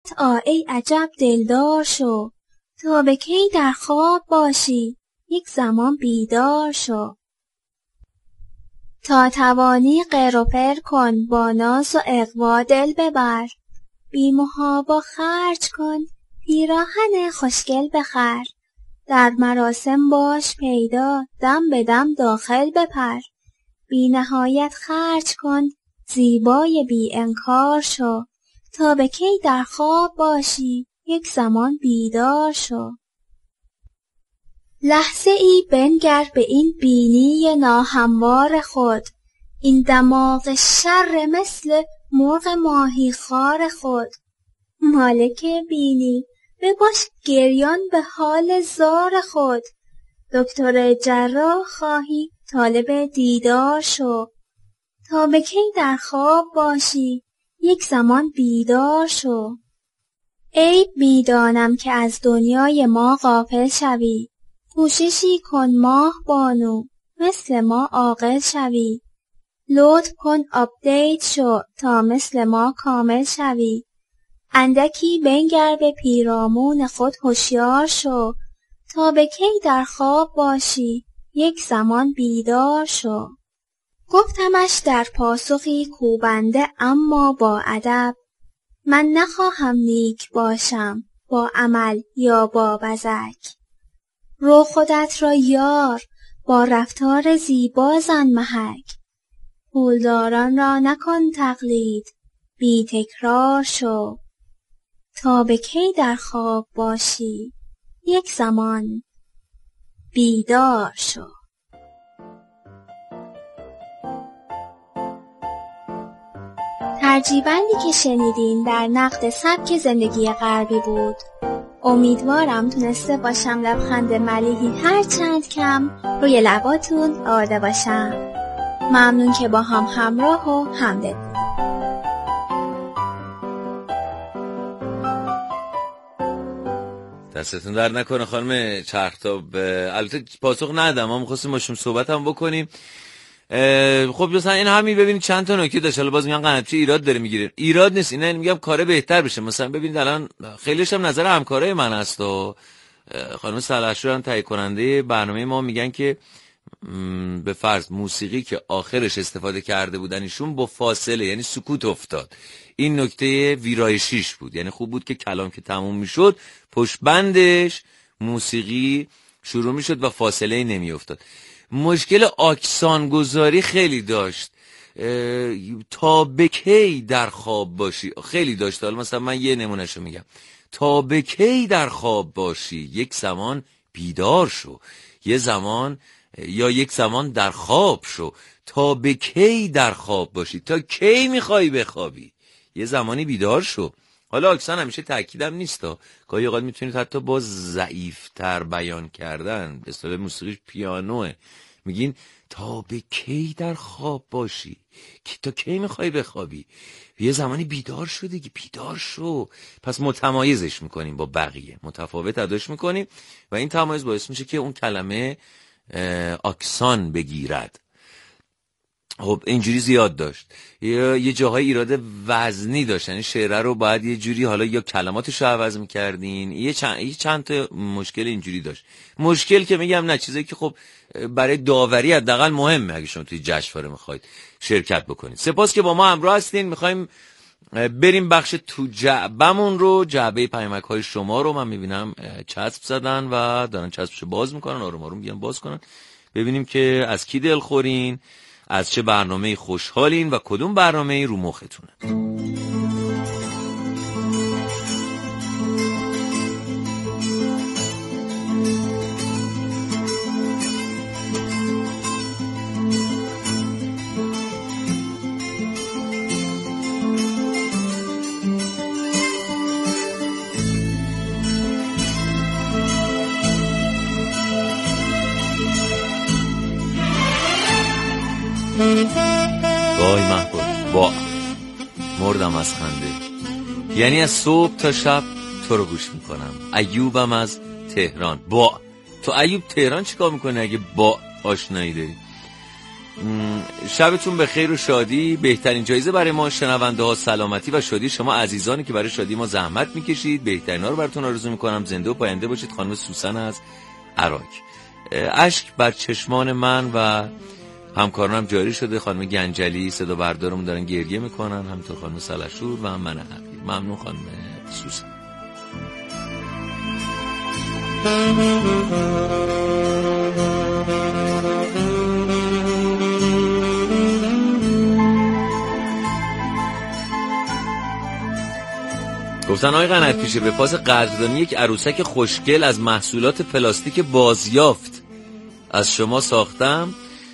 ای عجب دلدار شو، تا به کی در خواب باشی، یک زمان بیدار شو. تا توانی قر و پر کن، با ناز و اغوا دل ببر، بی محابا خرج کن، پیراهن خوشگل بخر. در مراسم باش پیدا، دم به دم داخل بپر، بی نهایت خرج کن، زیبای بی انکار شو. تا به کی در خواب باشی، یک زمان بیدار شو. لحظه ای بنگر به این بینی ناهموار خود، این دماغ شر مثل مرغ ماهی خار خود. مالک بینی بباش گریان به حال زار خود، دکتر جراح خواهی طالب دیدار شو. تا به کی در خواب باشی، یک زمان بیدار شو. عیب میدانم که از دنیای ما غافل شوی، کوششی کن ماه بانو، مثل ما عاقل شوی. لطف کن آپدیت شو، تا مثل ما کامل شوی. اندکی بنگر به پیرامون خود هوشیار شو. تا به کی در خواب باشی، یک زمان بیدار شو. گفتمش در پاسخی کوبنده اما با ادب، من نخواهم نیک باشم با عمل یا با بزک. رو خودت را یار، با رفتار زیبا زن محک. پولداران را نکن تقلید، بی تکرار شو. تا به کی در خواب باشی، یک زمان بیدار شو. ترجیبندی که شنیدین در نقد سبک زندگی غربی بود. امیدوارم تونسته باشم لبخند ملیحی هر چند کم روی لباتون آورده باشم. ممنون که با هم همراه و همدل بودید. دستتون در نکنه خانم چرختاب. البته پاسخ ندم، ما می‌خواستیم باشیم صحبت هم بکنیم. خب مثلا این همین ببینید چند تا نکته داشت. حالا باز میگن قناتی ایراد داره میگیره. ایراد نیست، اینا میگم کاره بهتر بشه. مثلا ببینید الان خیلیش هم نظر همکارای من هست و خانم سلحشور هم تهیه کننده برنامه ما میگن که به فرض موسیقی که آخرش استفاده کرده بودن ایشون با فاصله، یعنی سکوت افتاد. این نکته ویرایشیش بود. یعنی خوب بود که کلام که تموم میشد پشت بندش موسیقی شروع میشد و فاصله نمی افتاد. مشکل آکسان گذاری خیلی داشت. تا به کی در خواب باشی خیلی داشت. حالا مثلا من یه نمونهشو میگم. تا به کی در خواب باشی، یک زمان بیدار شو. یک زمان در خواب شو. تا به کی در خواب باشی، تا کی میخوای بخوابی، یه زمانی بیدار شو. حالا آکسان همیشه تأکیدم نیستا، گاهی اوقات میتونید حتی با ضعیفتر بیان کردن، به اصطلاح موسیقی پیانوه، میگین تا به کی در خواب باشی، تا کی میخوای بخوابی، یه زمانی بیدار شو دیگه، بیدار شو. پس متمایزش میکنیم با بقیه، متفاوت اداش میکنیم و این تمایز باعث میشه که اون کلمه آکسان بگیرد. خب اینجوری زیاد داشت. یه جاهای ایراد وزنی داشت، یعنی شعره رو باید یه جوری حالا یا کلماتش رو عوض می‌کردین. یه چند تا مشکل اینجوری داشت. مشکل که میگم نه، چیزایی که خب برای داوری حداقل مهمه اگه شما توی جشنواره می‌خواید شرکت بکنید. سپاس که با ما همراه هستین. می‌خوایم بریم بخش تو جعبمون رو، جعبه پیامک‌های شما رو. من می‌بینم چسب زدن و دارن چسبشو باز می‌کنن، آروم آروم میگن باز کنن. ببینیم که از کی دلخورین، از چه برنامه‌ای خوشحالین و کدوم برنامه‌ای رو مختونه. وای محبوب، با مردم از خنده. یعنی از صبح تا شب تو رو گوش میکنم. ایوبم از تهران. با تو ایوب تهران چیکار میکنه اگه با آشنایی داری؟ شبتون به خیر و شادی. بهترین جایزه برای ما شنونده ها سلامتی و شادی شما عزیزانی که برای شادی ما زحمت میکشید. بهترین ها رو براتون آرزو میکنم. زنده و پاینده باشید. خانم سوسن از عراق. اشک بر چشمان من و همکارانم جاری شده. خانم گنجلی صدا بردارمون دارن گریه میکنن، همینطور خانم سلشور و من حقیر. ممنون خانم سوسن. گفتن آقای قنات پیشه به پاس قدردانی یک عروسک خوشگل از محصولات پلاستیک بازیافت از شما ساختم.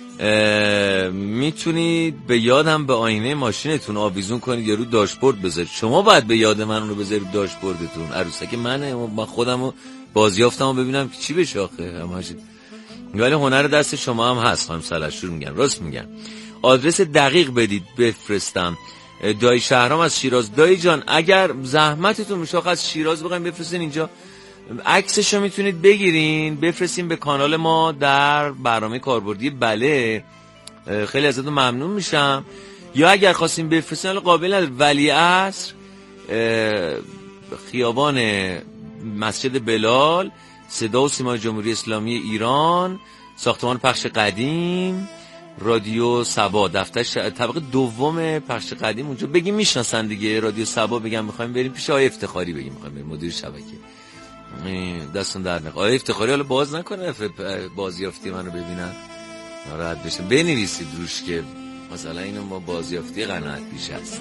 میتونید به یادم به آینه ماشینتون آویزون کنید یا رو داشبورد بذارید. شما باید به یاد من رو بذارید داشبوردتون. عروسک منه، من خودمو بازیافتم و ببینم که چی بشه آخه. ولی هنر دست شما هم هست خانم سلشور. میگن راست میگن. آدرس دقیق بدید بفرستم. دایی شهرام از شیراز. دایی جان اگر زحمتتون میشه از شیراز بخوایم بفرستین اینجا، عکسشو میتونید بگیرین بفرستین به کانال ما در برنامه کاربردی. بله خیلی ازتون ممنون میشم. یا اگر خواستین بفرستین قابل ولیعصر، خیابان مسجد بلال، صدا و سیما جمهوری اسلامی ایران، ساختمان پخش قدیم، رادیو سبا، دفتر طبقه دوم پخش قدیم. اونجا بگیم میشناسن دیگه. رادیو سبا بگم میخوایم بریم پیش آقای افتخاری، بگیم میخوایم بریم مدیر شبکه. دستون در نکنه آقای افتخاری حالا باز نکنه بازیافتی منو ببینن ناراحت بشن. بنویسید روش که مثلا اینو ما بازیافتی قنات پیش هست.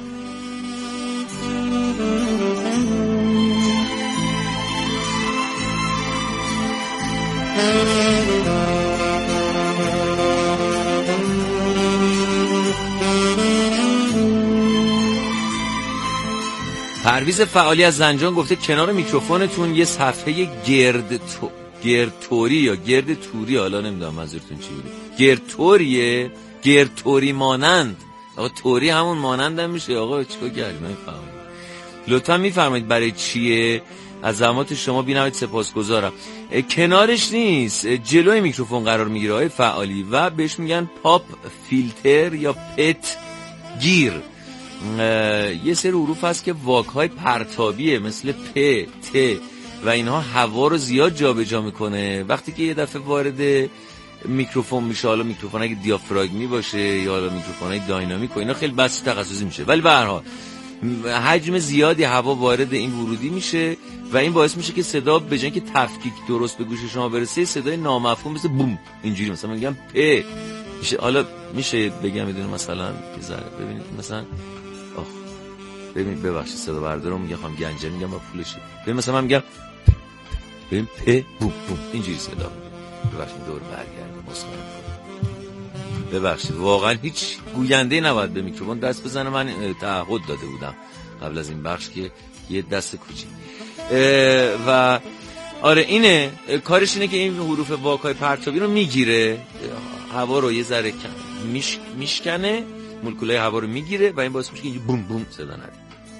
پرویز فعالی از زنجان گفته کنار میکروفونتون یه صفحه گردتوری یا گرد توری، حالا نمیدونم منظورتون چی بوده. گردتوریه، گردتوری مانند. آقا توری همون مانند هم میشه. آقا چیکار کردیم نمیفهمم. لطفا میفرمایید برای چیه؟ از زحمات شما بی‌نهایت سپاسگزارم. کنارش نیست، جلوی میکروفون قرار میگیره آقای فعالی و بهش میگن پاپ فیلتر یا پت گیر. یه سری حروف هست که واک‌های پرتابیه مثل پ، ت و اینها هوا رو زیاد جابجا میکنه. وقتی که یه دفعه وارد میکروفون میشه، حالا میکروفون اگه دیافراگمی باشه یا حالا میکروفونای داینامیک و اینا، خیلی بحث تخصصی میشه. ولی به هر حال حجم زیادی هوا وارد این ورودی میشه و این باعث میشه که صدا به جای اینکه تفکیک درست به گوش شما برسه، صدای نامفهوم مثل بوم اینجوری مثلا میگم پ میشه. حالا میشه بگم بدون مثلا ببینید مثلا ببین ببخشید صدا بردارم میگم خانم گنجه میگم با پولشه. ببین مثلا من میگم ببین پ بوم بوم اینجوری صدا میگم. ببخشید دور برگردم مسخره. ببخشید واقعا هیچ گوینده نباید به میکروفون دست بزنه. من تعهد داده بودم قبل از این بخش که یه دست کوچیک و آره اینه کارش، اینه که این حروف واکای پرتابی رو میگیره، هوا رو یه ذره میشکنه، مولکولای هوا رو میگیره و این باعث میشه که اینجا بوم بوم صدا نده.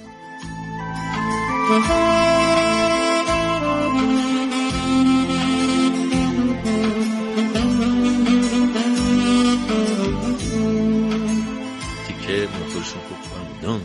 تیکه موتورشون خوب کنم.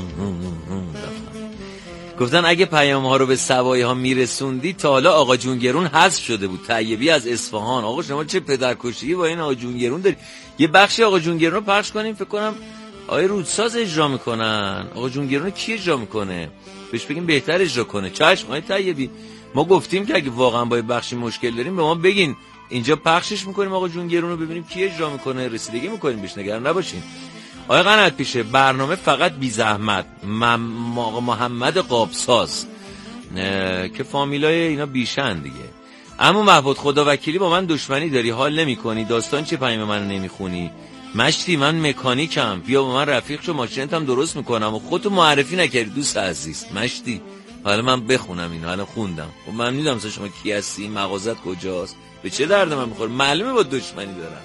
گفتن اگه پیام ها رو به سوای ها میرسوندی تا حالا آقا جونگرون حذف شده بود. طیبی از اصفهان. آقا شما چه پدرکشی با این آقا جونگرون داری؟ یه بخشی آقا جونگرون رو پخش کنیم. فکر کنم آقای رودساز اجرا میکنن. آقا جونگرون کی اجرا میکنه؟ بهش بگیم بهتر اجرا کنه. چشم آقای طیبی، ما گفتیم که اگه واقعا با بخشی مشکل داریم به ما بگین، اینجا پخشش میکنیم آقا جونگرون رو ببینیم کی اجرا میکنه، رسیدگی میکنیم بهش، نگران نباشین. آقای قنات پیشه برنامه فقط بی زحمت. آقا محمد قابساز که فامیلای اینا بیشن دیگه. اما محبوب خدا وکیلی با من دشمنی داری، حال نمی کنی، داستان چه پیام منو نمیخونی؟ مشتی من مکانیکم، بیا با من رفیق شو، ماشینتم درست میکنم و خودتو معرفی نکردی دوست عزیز. مشتی حالا من بخونم اینو، حالا خوندم و من میدونم شما کی هستی، مغازت کجاست، به چه درد من میخوره، معلومه با دشمنی دارم.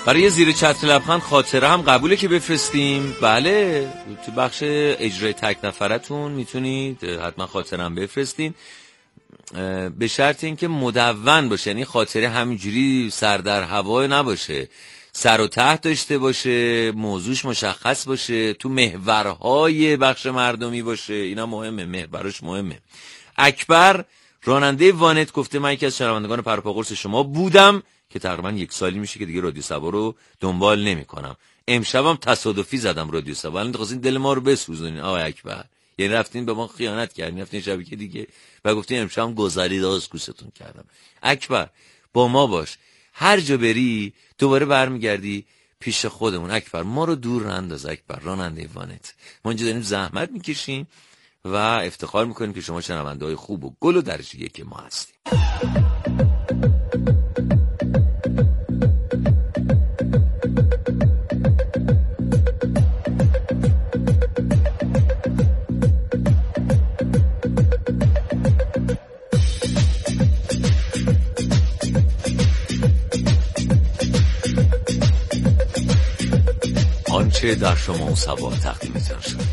برای زیر چتر لبخند خاطره هم قبوله که بفرستیم؟ بله، تو بخش اجرای تک نفرتون میتونید حتما خاطره هم بفرستین، به شرط اینکه مدون باشه، یعنی خاطره همینجوری سر در هوا نباشه، سر و ته داشته باشه، موضوعش مشخص باشه، تو محورهای بخش مردمی باشه. اینا مهمه، محوراش مهمه. اکبر راننده وانت گفته من یکی از شنوندگان پرپاقرص شما بودم که تقریبا 1 سالی میشه که دیگه رادیو سبا رو دنبال نمیکنم. امشبم تصادفی زدم رادیو سبا. الان خواستین دل ما رو بسوزونین آقای اکبر، یعنی رفتین به ما خیانت کردین، رفتین شبکه دیگه و گفتین امشبم گذرید از کوستون کردم. اکبر با ما باش، هر جا بری دوباره برمیگردی پیش خودمون. اکبر ما رو دور ننداز. اکبر راننده وانت، ما اینجا داریم زحمت میکشیم و افتخار میکنیم که شما شنونده های خوب و گل و درجه یک ما هستیم. آنچه در شما سبا تقدیمتان شد.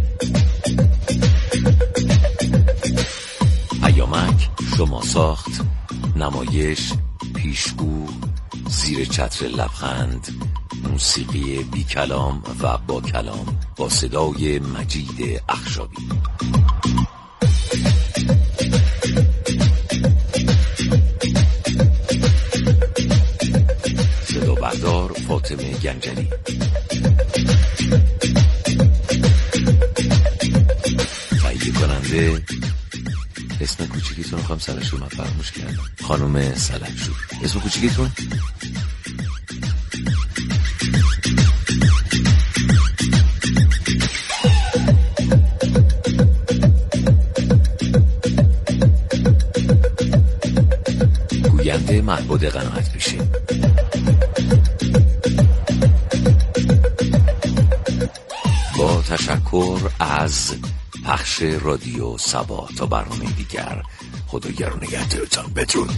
ایامک، شما ساخت، نمایش، پیشگو، زیر چتر لبخند، موسیقی بی کلام و با کلام با صدای مجید اخشابی. صدا بردار فاطمه گنجلی. تهیه کننده اسم کوچیکیتون خواهم سلحشور، من فراموش کردم، خانم سلحشور. اسم کوچیکیتون؟ گوینده محبود قناعت پیشه. با تشکر از پخش رادیو سبا. تا برنامه دیگر، خداگر و نگهدارتان. بدرود.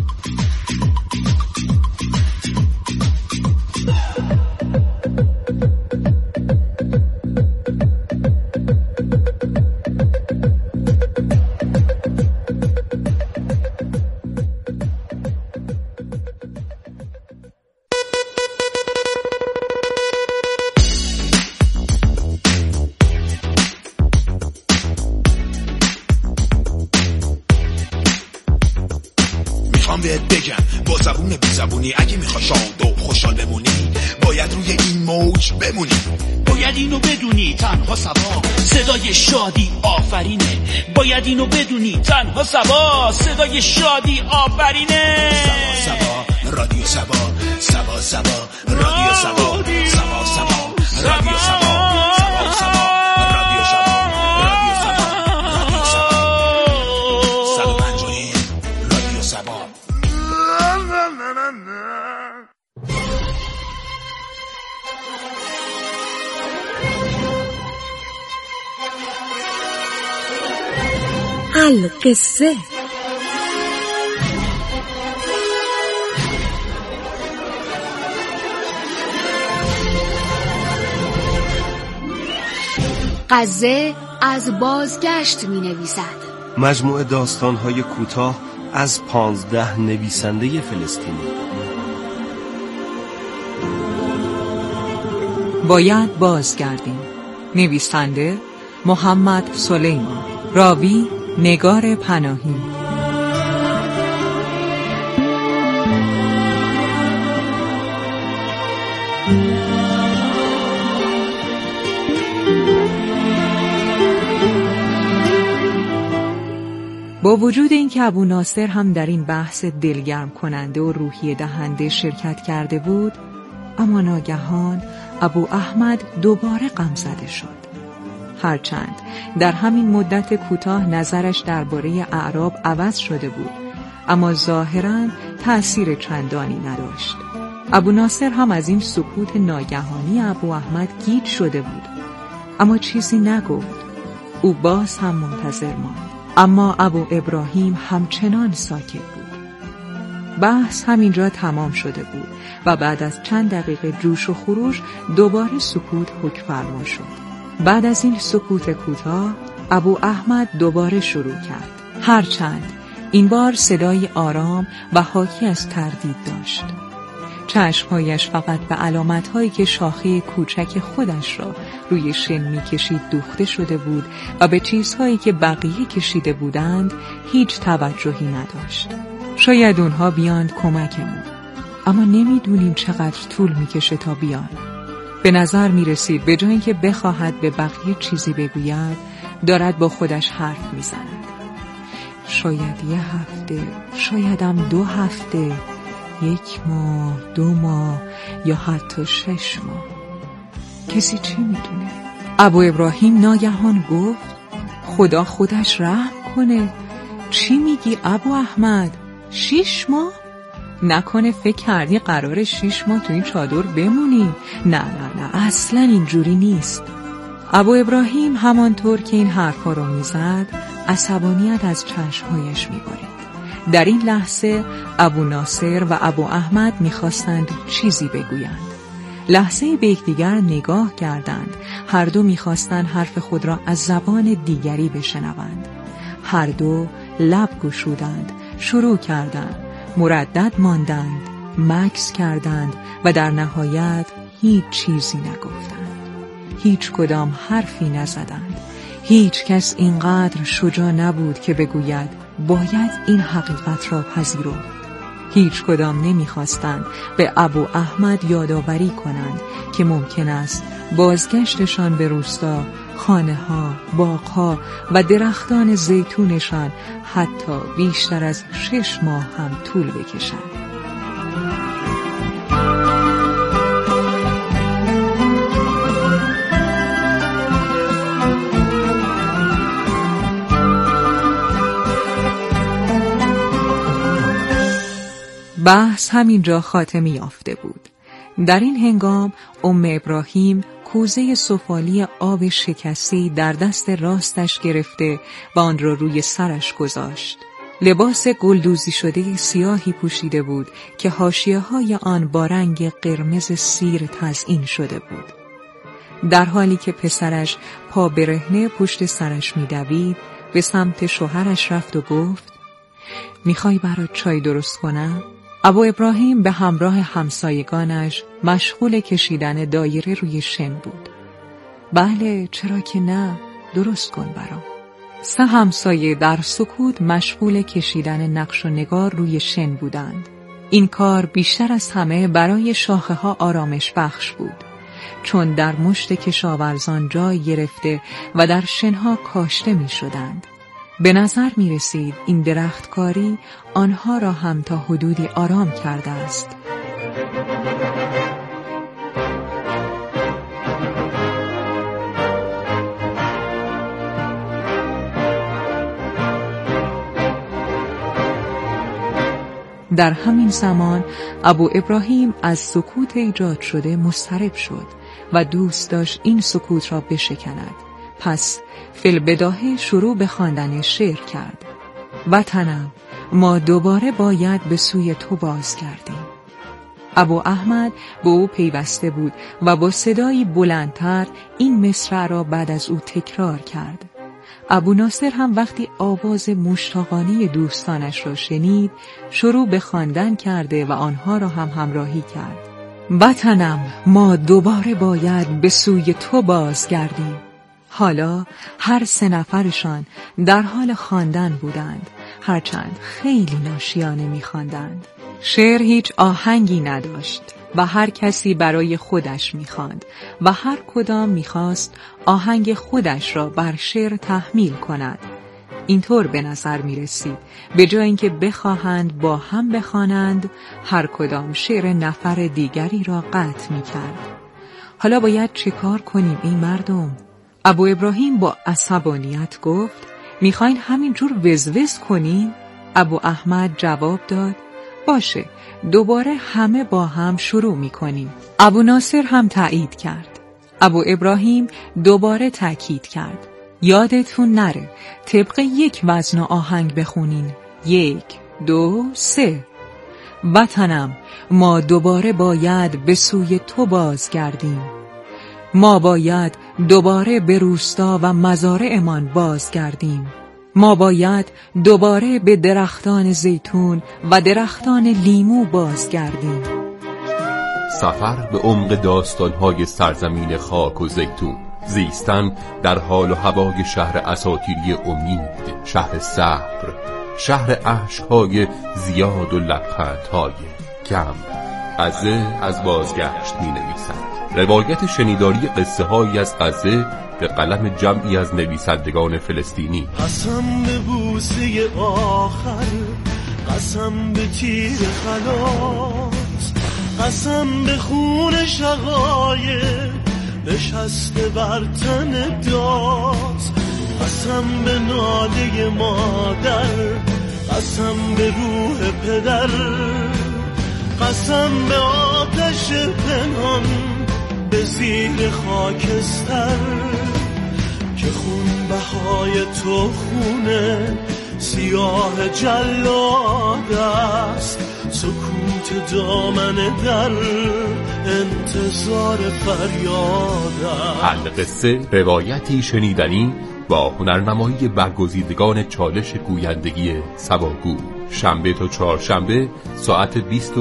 بهت بگم با زبون بی زبونی، اگه میخوای شاد و خوشحال بمونی باید روی این موج بمونی. باید اینو بدونی تنها سبا صدای شادی آفرینه. باید اینو بدونی تنها سبا صدای شادی آفرینه. سبا سبا رادیو سبا، سبا سبا رادیو سبا، سبا سبا رادیو سبا، سبا سبا رادیو سبا، رادیو سبا، رادیو سبا 151 رادیو سبا. القصه. قزه از بازگشت می نویسد. مجموعه داستان‌های کوتاه از 15 نویسنده فلسطینی. باید بازگردیم. نویسنده محمد سلیمان. راوی نگار پناهی. با وجود اینکه ابو ناصر هم در این بحث دلگرم کننده و روحیه دهنده شرکت کرده بود، اما ناگهان ابو احمد دوباره غمزده شد. هرچند در همین مدت کوتاه نظرش درباره اعراب عوض شده بود، اما ظاهراً تأثیر چندانی نداشت. ابو ناصر هم از این سکوت ناگهانی ابو احمد گیج شده بود، اما چیزی نگفت. او باز هم منتظر ماند، اما ابو ابراهیم همچنان ساکت بود. بحث همینجا تمام شده بود و بعد از چند دقیقه جوش و خروش دوباره سکوت حکم فرما شد. بعد از این سکوت کوتاه ابو احمد دوباره شروع کرد، هرچند این بار صدای آرام و حاکی از تردید داشت. چشمهایش فقط به علامت‌هایی که شاخه کوچک خودش را روی شن می‌کشید دوخته شده بود و به چیزهایی که بقیه کشیده بودند هیچ توجهی نداشت. شاید اونها بیاند کمکمون، اما نمیدونیم چقدر طول می‌کشه تا بیان. به نظر می‌رسید به جای اینکه بخواهد به بقیه چیزی بگوید، دارد با خودش حرف می‌زند. شاید 1 هفته، شایدم 2 هفته، 1 ماه، 2 ماه یا حتی 6 ماه. کسی چی میدونه؟ ابو ابراهیم ناگهان گفت خدا خودش رحم کنه. چی میگی ابو احمد؟ 6 ماه؟ نکنه فکر کردی قراره 6 ماه تو این چادر بمونی؟ نه اصلا اینجوری نیست. ابو ابراهیم همانطور که این حرفا رو میزد عصبانیت از چشمهایش میبارید. در این لحظه ابو ناصر و ابو احمد میخواستند چیزی بگویند. لحظه به یکدیگر نگاه کردند. هر دو میخواستند حرف خود را از زبان دیگری بشنوند. هر دو لب گشودند، شروع کردند، مردد ماندند، مکث کردند و در نهایت هیچ چیزی نگفتند. هیچ کدام حرفی نزدند. هیچ کس اینقدر شجاع نبود که بگوید باید این حقیقت را پذیرفت. هیچ کدام نمیخواستند به ابو احمد یادآوری کنند که ممکن است بازگشتشان به روستا، خانه ها، باغ ها و درختان زیتونشان حتی بیشتر از 6 ماه هم طول بکشد. بحث همینجا خاتمه یافته بود. در این هنگام ابراهیم کوزه سفالی آب شکسته در دست راستش گرفته و آن را روی سرش گذاشت. لباس گلدوزی شده سیاهی پوشیده بود که حاشیه‌های آن با رنگ قرمز سیر تزیین شده بود. در حالی که پسرش پا برهنه پشت سرش می‌دوید، به سمت شوهرش رفت و گفت میخوای برات چای درست کنم؟ ابو ابراهیم به همراه همسایگانش مشغول کشیدن دایره روی شن بود. بله، چرا که نه، درست کن برام. 3 همسایه در سکوت مشغول کشیدن نقش و نگار روی شن بودند. این کار بیشتر از همه برای شاخه ها آرامش بخش بود، چون در مشت کشاورزان جای گرفته و در شنها کاشته می شدند. به نظر می رسید این درختکاری آنها را هم تا حدودی آرام کرده است. در همین زمان ابو ابراهیم از سکوت ایجاد شده مضطرب شد و دوست داشت این سکوت را بشکند. پس فی‌البداهه شروع به خواندن شعر کرد. وطنم، ما دوباره باید به سوی تو بازگردیم. ابو احمد به او پیوسته بود و با صدایی بلندتر این مصرع را بعد از او تکرار کرد. ابو ناصر هم وقتی آواز مشتاقانه دوستانش را شنید، شروع به خواندن کرده و آنها را هم همراهی کرد. وطنم، ما دوباره باید به سوی تو بازگردیم. حالا هر 3 نفرشان در حال خواندن بودند، هرچند خیلی ناشیانه می‌خواندند. شعر هیچ آهنگی نداشت و هر کسی برای خودش می‌خواند و هر کدام می‌خواست آهنگ خودش را بر شعر تحمیل کند. اینطور به نظر می‌رسید به جای اینکه بخواهند با هم بخوانند، هر کدام شعر نفر دیگری را قطع می‌کرد. حالا باید چه کار کنیم این مردم؟ ابو ابراهیم با عصبانیت گفت میخواین همینجور وزوز کنین؟ ابو احمد جواب داد باشه، دوباره همه با هم شروع میکنیم. ابو ناصر هم تایید کرد. ابو ابراهیم دوباره تاکید کرد یادتون نره طبق 1 وزن و آهنگ بخونین. 1، 2، 3. وطنم، ما دوباره باید به سوی تو بازگردیم. ما باید دوباره به روستا و مزارعمان بازگردیم. ما باید دوباره به درختان زیتون و درختان لیمو بازگردیم. سفر به عمق داستان‌های سرزمین خاک و زیتون، زیستن در حال و هوای شهر اساطیری امید، شهر صبر، شهر عشق‌های زیاد و لبخندهای کم. غزه از بازگشت می‌نویسد. روایت شنیداری قصه هایی از غزه به قلم جمعی از نویسندگان فلسطینی. قسم به بوسه آخر، قسم به تیر خلاص، قسم به خون شقایق نشسته بر تن داز، قسم به ناله مادر، قسم به روح پدر، قسم به آتش پنهان به زیر خاکستر، که خون بهای تو خونه سیاه جلاد است، سکوت دامن در انتظار فریاد است. القصه روایتی شنیدنی با هنرنمایی برگزیدگان چالش گویندگی سواگو، شنبه تا چهارشنبه ساعت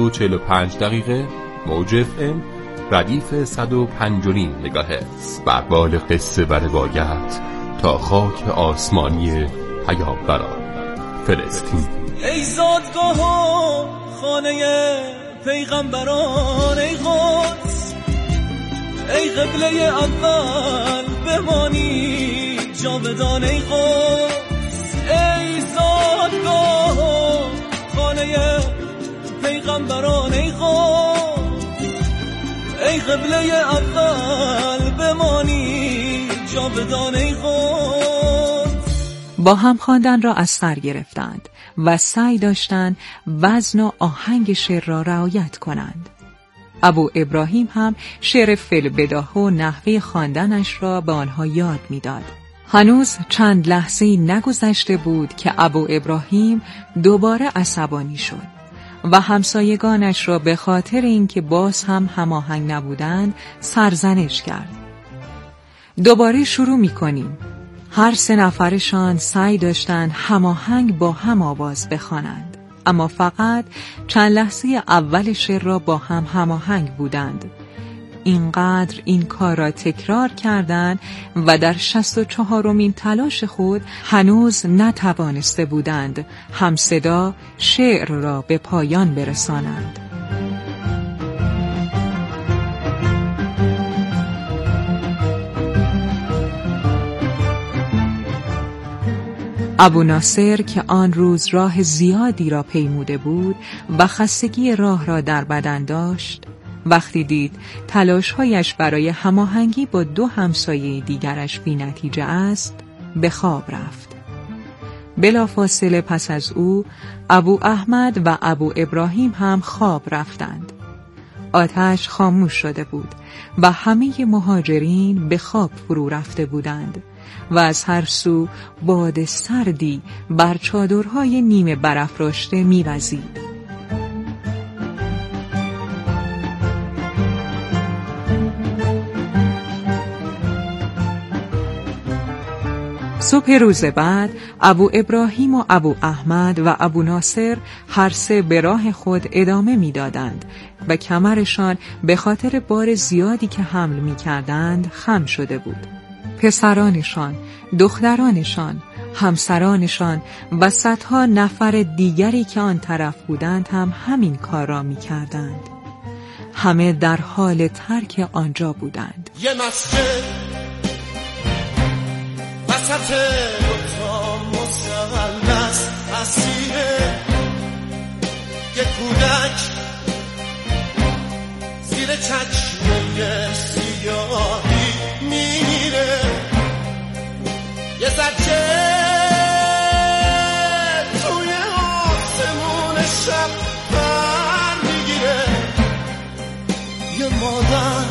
20:45 موج FM ردیف 105.5 مگاهرتز. بر بال قصه و روایت تا خاک آسمانی پیامبران فلسطین. ای زادگاه و خانه پیغمبران، ای قدس، ای قبله اول بمانی جاودان، ای قدس، ای زادگاه و خانه پیغمبران، ای قدس، ای قبله اول بمانی جاودان، ای قدس. با هم خواندن را از سر گرفتند و سعی داشتند وزن و آهنگ شعر را رعایت کنند. ابو ابراهیم هم شعر فی‌البداهه و نحوه خواندنش را به آنها یاد می‌داد. هنوز چند لحظه نگذشته بود که ابو ابراهیم دوباره عصبانی شد و همسایگانش را به خاطر اینکه باز هم هماهنگ نبودند سرزنش کرد. دوباره شروع می‌کنیم. هر 3 نفرشان سعی داشتند هماهنگ با هم آواز بخوانند، اما فقط چند لحظه اول شعر را با هم هماهنگ بودند. اینقدر این کار را تکرار کردند و در 64مین تلاش خود هنوز نتوانسته بودند همصدا شعر را به پایان برسانند. ابو ناصر که آن روز راه زیادی را پیموده بود و خستگی راه را در بدن داشت، وقتی دید تلاش‌هایش برای هماهنگی با 2 همسایه دیگرش بی‌نتیجه است، به خواب رفت. بلافاصله پس از او ابو احمد و ابو ابراهیم هم خواب رفتند. آتش خاموش شده بود و همه مهاجرین به خواب فرو رفته بودند و از هر سو باد سردی بر چادرهای نیمه برافراشته می‌وزید. صبح روز بعد ابو ابراهیم و ابو احمد و ابو ناصر هر 3 به راه خود ادامه می‌دادند و کمرشان به خاطر بار زیادی که حمل می‌کردند خم شده بود. پسرانشان، دخترانشان، همسرانشان و صدها نفر دیگری که آن طرف بودند هم همین کار را می‌کردند. همه در حال ترک آنجا بودند. یه مسجد وسط دوتا مثلث اسیره، یه کودک زیر چشمه سیاهی میره، یه زجه توی آسمون شب پر میگیره، یه مادر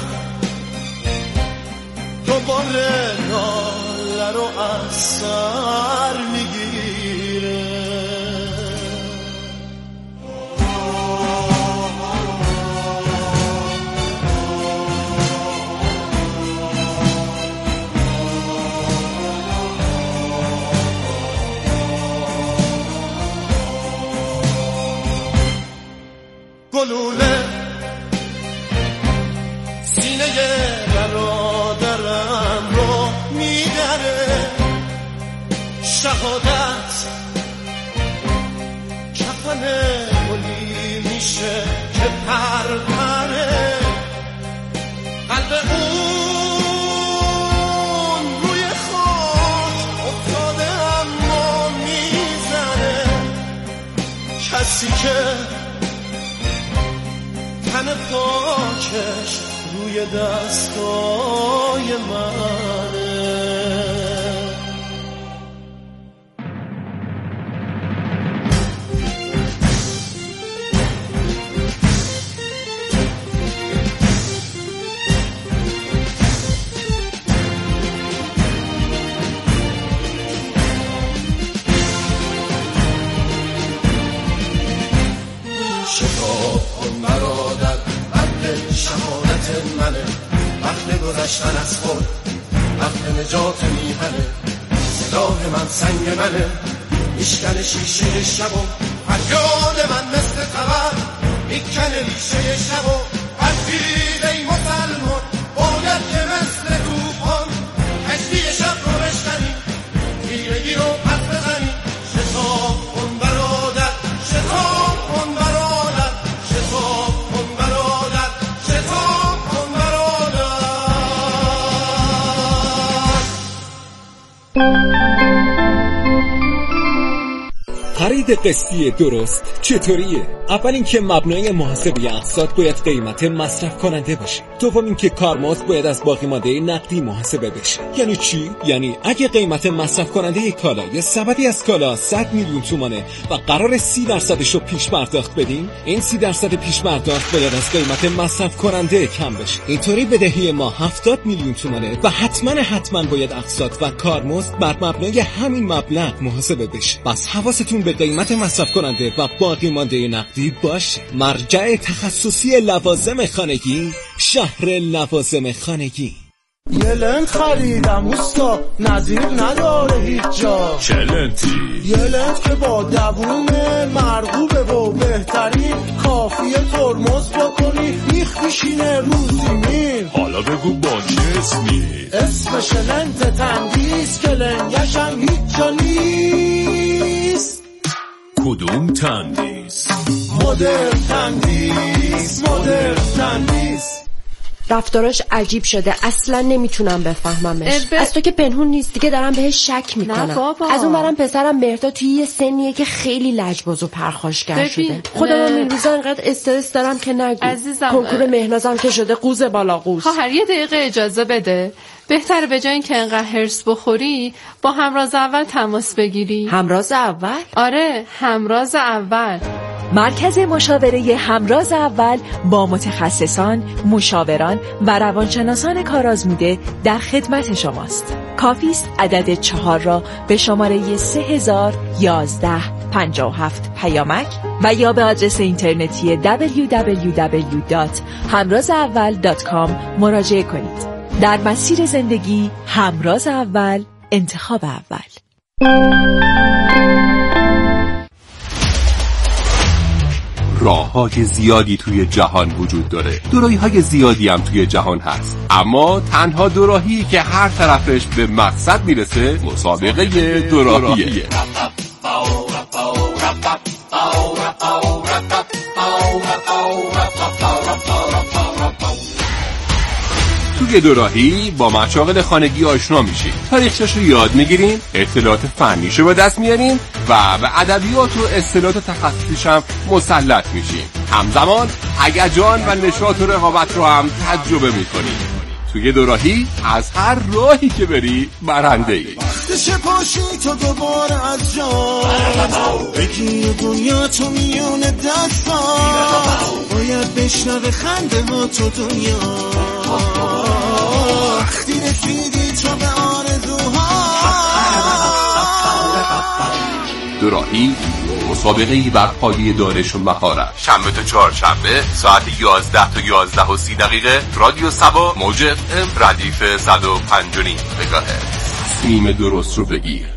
دوباره ناله رو از سر میگیره. شهادت کفن گلی میشه که پرپره قلب اون روی خاک افتاده اما میزنه کسی که تن پاکش روی دستای منه. شتاب کن برادر قبل شهادت منه، وقت گذشتن از خود، وقت نجات میهنه. سلاح من سنگ منه، میشکنه شیشه شب و فریاد من مثل خبر میکنه ریشه شب و فرزید ای مسلمان باید که مثل توفان کشتی شب رو بشکنی تیرگی رو پس بزنی. شتاب کن برادر شتاب کن برادر شتاب کن برادر شتاب کن برادر. خرید قسطی درست چطوریه؟ اول اینکه مبنای محاسبه اقساط باید قیمت مصرف کننده باشه. دوم اینکه کارمزد باید از باقی مانده نقدی محاسبه بشه. یعنی چی؟ یعنی اگه قیمت مصرف کننده یک کالا یا سبدی از کالا 100 میلیون تومانه و قرار 30% رو پیش پرداخت بدیم، این 30% پیش پرداخت باید از قیمت مصرف کننده کم بشه. اینطوری بدهی ما 70 میلیون تومانه و حتما باید اقساط و کارمزد بر مبنای همین مبلغ محاسبه بشه. پس حواستون به قیمت مصرف کننده و باقی مانده نقدی باشه. مرجع تخصصی لوازم خانگی، شهر لوازم خانگی. یه لنت خریدم اوستا، نظیر نداره هیچ جا. چه لنتی؟ یه لنت که با دووم مرغوبه و بهترین، کافیه ترمز بکنی میخ میشینه روزی میل. حالا بگو با چه اسمی؟ اسمش لنت تندیس که لنگشم هیچ جا نیست. کدوم تندیس؟ مدرن تندیس، مدرن تندیس. رفتاراش عجیب شده، اصلا نمیتونم بفهممش. از تو که پنهون نیست دیگه، دارم بهش شک میکنم. از اون برم پسرم مهرداد توی یه سنیه که خیلی لجباز و پرخاشگر شده. خودم این روزا انقدر استرس دارم که نگو. کنکور مهنازم که شده قوز بالا قوز. خواهر یه دقیقه اجازه بده. بهتره به جای اینکه انقدر هرس بخوری با همراز اول تماس بگیری. همراز اول؟ آره، همراز اول. مرکز مشاوره همراز اول با متخصصان، مشاوران و روانشناسان کارآزموده در خدمت شماست. کافی است عدد 4 را به شماره 301157 پیامک و یا به آدرس اینترنتی www.hamrazaawal.com مراجعه کنید. در مسیر زندگی همراز اول، انتخاب اول. راه‌های زیادی توی جهان وجود داره، دوراهی‌های زیادی هم توی جهان هست، اما تنها دوراهی که هر طرفش به مقصد میرسه مسابقه دوراهیه. توی دوراهی با مشاغل خانگی آشنا میشین، تاریخچه‌ش رو یاد میگیرین، اطلاعات فنیشو به دست میارین و به ادبیات و اصطلاحات تخصصیش هم مسلط میشین. همزمان هیجان و نشاط و رقابت رو هم تجربه میکنین. توی دوراهی از هر راهی که بری برنده ای. وقتش پاشی تو دوباره از جا بگی دنیا تو میون دستا، باید بشنوه خنده ها تو دنیا وقتی رسیدی تو به آرزوها. دوراهی مسابقه‌ای بر پایه دانش و مهارت. شنبه تا چهارشنبه ساعت 11 تا 11:30 رادیو سبا موج FM ردیف 105.9 مگاهرتز. تصمیم درست رو بگیر.